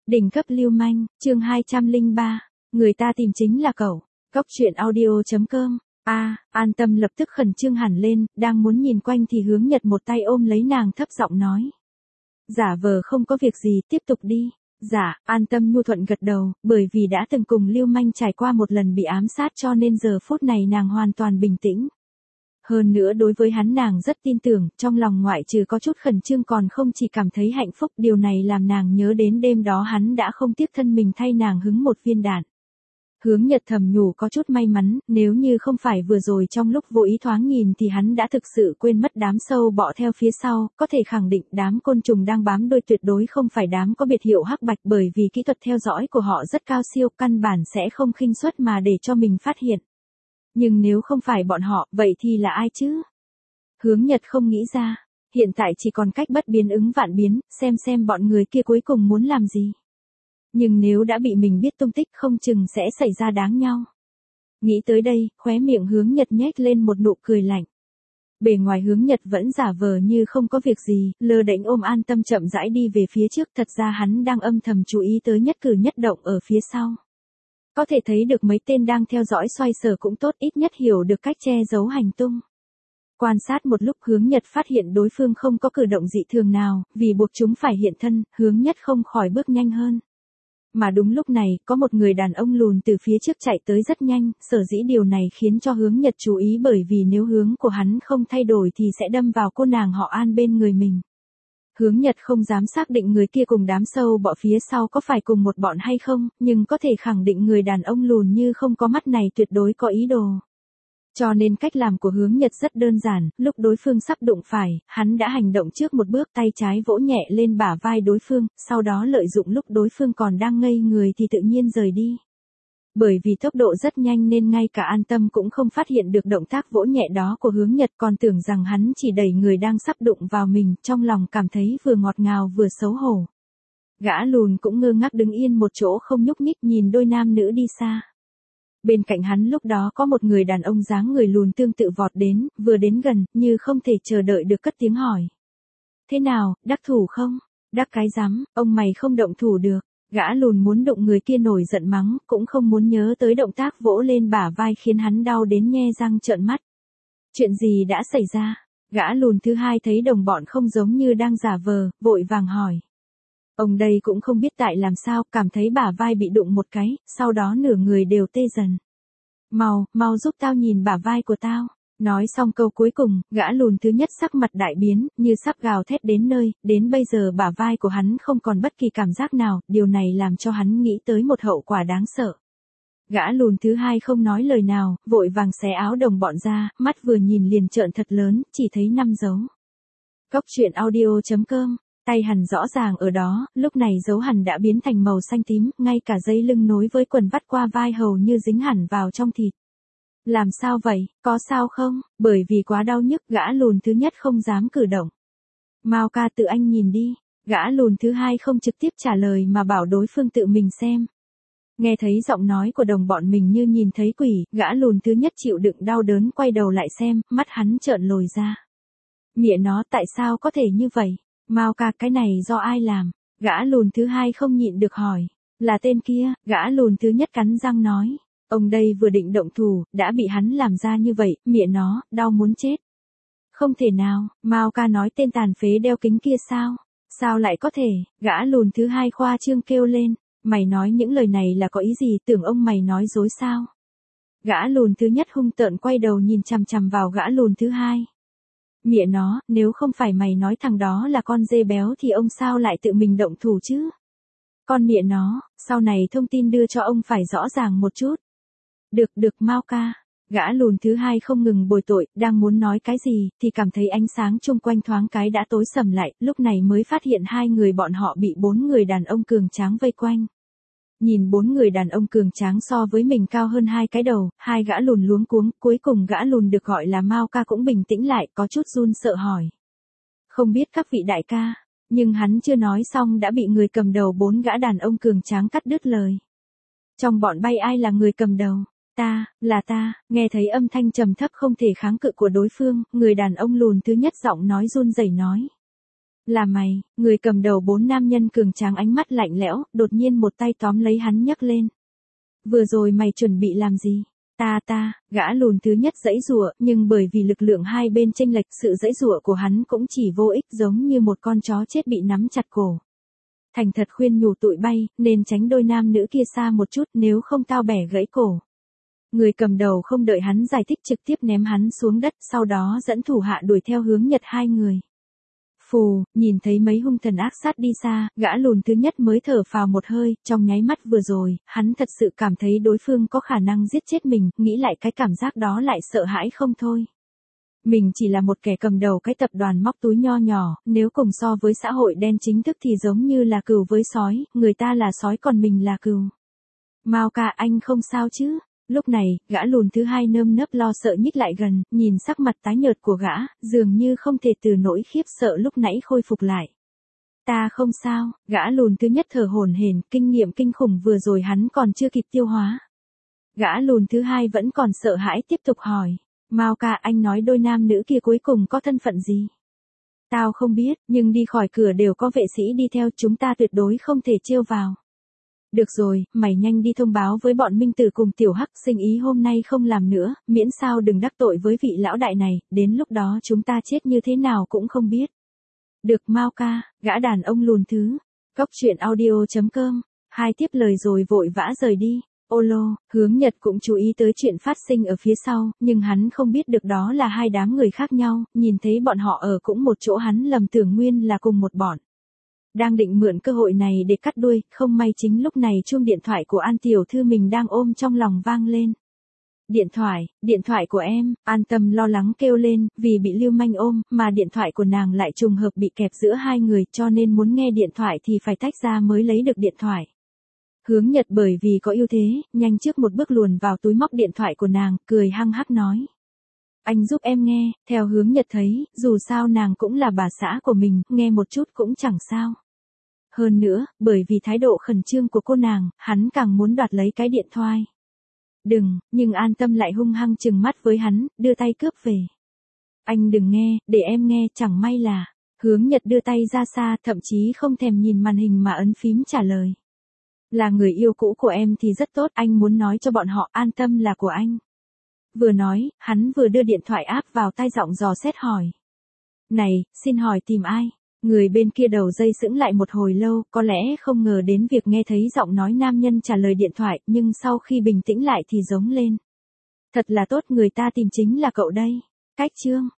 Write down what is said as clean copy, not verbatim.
Đỉnh cấp lưu manh, chương 203, người ta tìm chính là cậu. Cóc truyện audio.com. An Tâm lập tức khẩn trương hẳn lên, đang muốn nhìn quanh thì Hướng Nhật một tay ôm lấy nàng thấp giọng nói. Giả vờ không có việc gì, tiếp tục đi. Dạ, An Tâm nhu thuận gật đầu, bởi vì đã từng cùng lưu manh trải qua một lần bị ám sát cho nên giờ phút này nàng hoàn toàn bình tĩnh. Hơn nữa đối với hắn nàng rất tin tưởng, trong lòng ngoại trừ có chút khẩn trương còn không chỉ cảm thấy hạnh phúc, điều này làm nàng nhớ đến đêm đó hắn đã không tiếc thân mình thay nàng hứng một viên đạn. Hướng Nhật thầm nhủ có chút may mắn, nếu như không phải vừa rồi trong lúc vô ý thoáng nhìn thì hắn đã thực sự quên mất đám sâu bọ theo phía sau, có thể khẳng định đám côn trùng đang bám đuôi tuyệt đối không phải đám có biệt hiệu hắc bạch bởi vì kỹ thuật theo dõi của họ rất cao siêu, căn bản sẽ không khinh suất mà để cho mình phát hiện. Nhưng nếu không phải bọn họ, vậy thì là ai chứ? Hướng Nhật không nghĩ ra, hiện tại chỉ còn cách bất biến ứng vạn biến, xem bọn người kia cuối cùng muốn làm gì. Nhưng nếu đã bị mình biết tung tích không chừng sẽ xảy ra đáng nhau. Nghĩ tới đây, khóe miệng Hướng Nhật nhếch lên một nụ cười lạnh. Bề ngoài Hướng Nhật vẫn giả vờ như không có việc gì, lơ đễnh ôm An Tâm chậm rãi đi về phía trước, thật ra hắn đang âm thầm chú ý tới nhất cử nhất động ở phía sau. Có thể thấy được mấy tên đang theo dõi xoay sở cũng tốt, ít nhất hiểu được cách che giấu hành tung. Quan sát một lúc Hướng Nhật phát hiện đối phương không có cử động dị thường nào, vì buộc chúng phải hiện thân, Hướng Nhật không khỏi bước nhanh hơn. Mà đúng lúc này, có một người đàn ông lùn từ phía trước chạy tới rất nhanh, sở dĩ điều này khiến cho Hướng Nhật chú ý bởi vì nếu hướng của hắn không thay đổi thì sẽ đâm vào cô nàng họ An bên người mình. Hướng Nhật không dám xác định người kia cùng đám sâu bọ phía sau có phải cùng một bọn hay không, nhưng có thể khẳng định người đàn ông lùn như không có mắt này tuyệt đối có ý đồ. Cho nên cách làm của Hướng Nhật rất đơn giản, lúc đối phương sắp đụng phải, hắn đã hành động trước một bước, tay trái vỗ nhẹ lên bả vai đối phương, sau đó lợi dụng lúc đối phương còn đang ngây người thì tự nhiên rời đi. Bởi vì tốc độ rất nhanh nên ngay cả An Tâm cũng không phát hiện được động tác vỗ nhẹ đó của Hướng Nhật, còn tưởng rằng hắn chỉ đẩy người đang sắp đụng vào mình, trong lòng cảm thấy vừa ngọt ngào vừa xấu hổ. Gã lùn cũng ngơ ngác đứng yên một chỗ không nhúc nhích nhìn đôi nam nữ đi xa. Bên cạnh hắn lúc đó có một người đàn ông dáng người lùn tương tự vọt đến, vừa đến gần, như không thể chờ đợi được cất tiếng hỏi. Thế nào, đắc thủ không? Đắc cái rắm, ông mày không động thủ được. Gã lùn muốn đụng người kia nổi giận mắng, cũng không muốn nhớ tới động tác vỗ lên bả vai khiến hắn đau đến nhe răng trợn mắt. Chuyện gì đã xảy ra? Gã lùn thứ hai thấy đồng bọn không giống như đang giả vờ, vội vàng hỏi. Ông đây cũng không biết tại làm sao, cảm thấy bả vai bị đụng một cái, sau đó nửa người đều tê dần. Mau giúp tao nhìn bả vai của tao. Nói xong câu cuối cùng, gã lùn thứ nhất sắc mặt đại biến, như sắp gào thét đến nơi, đến bây giờ bả vai của hắn không còn bất kỳ cảm giác nào, điều này làm cho hắn nghĩ tới một hậu quả đáng sợ. Gã lùn thứ hai không nói lời nào, vội vàng xé áo đồng bọn ra, mắt vừa nhìn liền trợn thật lớn, chỉ thấy 5 dấu. Cóc truyện audio.com. Tay hắn rõ ràng ở đó, lúc này dấu hằn đã biến thành màu xanh tím, ngay cả dây lưng nối với quần vắt qua vai hầu như dính hẳn vào trong thịt. Làm sao vậy, có sao không? Bởi vì quá đau nhức, gã lùn thứ nhất không dám cử động. Mao ca tự anh nhìn đi, gã lùn thứ hai không trực tiếp trả lời mà bảo đối phương tự mình xem. Nghe thấy giọng nói của đồng bọn mình như nhìn thấy quỷ, gã lùn thứ nhất chịu đựng đau đớn quay đầu lại xem, mắt hắn trợn lồi ra. Mẹ nó tại sao có thể như vậy? Mao ca cái này do ai làm? Gã lùn thứ hai không nhịn được hỏi. Là tên kia, gã lùn thứ nhất cắn răng nói. Ông đây vừa định động thủ, đã bị hắn làm ra như vậy, mẹ nó, đau muốn chết. Không thể nào, Mao ca nói tên tàn phế đeo kính kia sao? Sao lại có thể? Gã lùn thứ hai khoa trương kêu lên. Mày nói những lời này là có ý gì, tưởng ông mày nói dối sao? Gã lùn thứ nhất hung tợn quay đầu nhìn chằm chằm vào gã lùn thứ hai. Mẹ nó, nếu không phải mày nói thằng đó là con dê béo thì ông sao lại tự mình động thủ chứ? Con mẹ nó, sau này thông tin đưa cho ông phải rõ ràng một chút. Được Mao ca. Gã lùn thứ hai không ngừng bồi tội, đang muốn nói cái gì, thì cảm thấy ánh sáng chung quanh thoáng cái đã tối sầm lại, lúc này mới phát hiện hai người bọn họ bị 4 người đàn ông cường tráng vây quanh. Nhìn 4 người đàn ông cường tráng so với mình cao hơn 2 cái đầu, hai gã lùn luống cuống, cuối cùng gã lùn được gọi là Mao ca cũng bình tĩnh lại, có chút run sợ hỏi. Không biết các vị đại ca, nhưng hắn chưa nói xong đã bị người cầm đầu 4 gã đàn ông cường tráng cắt đứt lời. Trong bọn bay ai là người cầm đầu? Là ta, nghe thấy âm thanh trầm thấp không thể kháng cự của đối phương, người đàn ông lùn thứ nhất giọng nói run rẩy nói. Là mày, người cầm đầu 4 nam nhân cường tráng ánh mắt lạnh lẽo, đột nhiên một tay tóm lấy hắn nhấc lên. Vừa rồi mày chuẩn bị làm gì? Gã lùn thứ nhất giãy giụa, nhưng bởi vì lực lượng hai bên chênh lệch, sự giãy giụa của hắn cũng chỉ vô ích, giống như một con chó chết bị nắm chặt cổ. Thành thật khuyên nhủ tụi bay, nên tránh đôi nam nữ kia xa một chút, nếu không tao bẻ gãy cổ. Người cầm đầu không đợi hắn giải thích trực tiếp ném hắn xuống đất, sau đó dẫn thủ hạ đuổi theo hướng Nhật hai người. Phù, nhìn thấy mấy hung thần ác sát đi xa, gã lùn thứ nhất mới thở phào một hơi, trong nháy mắt vừa rồi, hắn thật sự cảm thấy đối phương có khả năng giết chết mình, nghĩ lại cái cảm giác đó lại sợ hãi không thôi. Mình chỉ là một kẻ cầm đầu cái tập đoàn móc túi nho nhỏ, nếu cùng so với xã hội đen chính thức thì giống như là cừu với sói, người ta là sói còn mình là cừu. Mao ca, anh không sao chứ? Lúc này, gã lùn thứ hai nơm nớp lo sợ nhích lại gần, nhìn sắc mặt tái nhợt của gã, dường như không thể từ nỗi khiếp sợ lúc nãy khôi phục lại. Ta không sao, gã lùn thứ nhất thở hổn hển, kinh nghiệm kinh khủng vừa rồi hắn còn chưa kịp tiêu hóa. Gã lùn thứ hai vẫn còn sợ hãi tiếp tục hỏi. Mao ca, anh nói đôi nam nữ kia cuối cùng có thân phận gì? Tao không biết, nhưng đi khỏi cửa đều có vệ sĩ đi theo, chúng ta tuyệt đối không thể trêu vào. Được rồi, mày nhanh đi thông báo với bọn Minh Tử cùng Tiểu Hắc, sinh ý hôm nay không làm nữa, miễn sao đừng đắc tội với vị lão đại này, đến lúc đó chúng ta chết như thế nào cũng không biết. Được Mao ca, gã đàn ông lùn thứ. Cóc truyện audio.com. Hai tiếp lời rồi vội vã rời đi. Ô lô, Hướng Nhật cũng chú ý tới chuyện phát sinh ở phía sau, nhưng hắn không biết được đó là hai đám người khác nhau, nhìn thấy bọn họ ở cũng một chỗ hắn lầm tưởng nguyên là cùng một bọn. Đang định mượn cơ hội này để cắt đuôi, không may chính lúc này chuông điện thoại của An tiểu thư mình đang ôm trong lòng vang lên. Điện thoại của em, An Tâm lo lắng kêu lên, vì bị Lưu Manh ôm, mà điện thoại của nàng lại trùng hợp bị kẹp giữa hai người, cho nên muốn nghe điện thoại thì phải tách ra mới lấy được điện thoại. Hướng Nhật bởi vì có ưu thế, nhanh trước một bước luồn vào túi móc điện thoại của nàng, cười hăng hắc nói. Anh giúp em nghe, theo Hướng Nhật thấy, dù sao nàng cũng là bà xã của mình, nghe một chút cũng chẳng sao. Hơn nữa, bởi vì thái độ khẩn trương của cô nàng, hắn càng muốn đoạt lấy cái điện thoại. Đừng, nhưng An Tâm lại hung hăng trừng mắt với hắn, đưa tay cướp về. Anh đừng nghe, để em nghe, chẳng may là. Hướng Nhật đưa tay ra xa, thậm chí không thèm nhìn màn hình mà ấn phím trả lời. Là người yêu cũ của em thì rất tốt, anh muốn nói cho bọn họ An Tâm là của anh. Vừa nói, hắn vừa đưa điện thoại áp vào tai giọng dò xét hỏi. Này, xin hỏi tìm ai? Người bên kia đầu dây sững lại một hồi lâu, có lẽ không ngờ đến việc nghe thấy giọng nói nam nhân trả lời điện thoại, nhưng sau khi bình tĩnh lại thì giống lên. Thật là tốt, người ta tìm chính là cậu đây. Cách chương.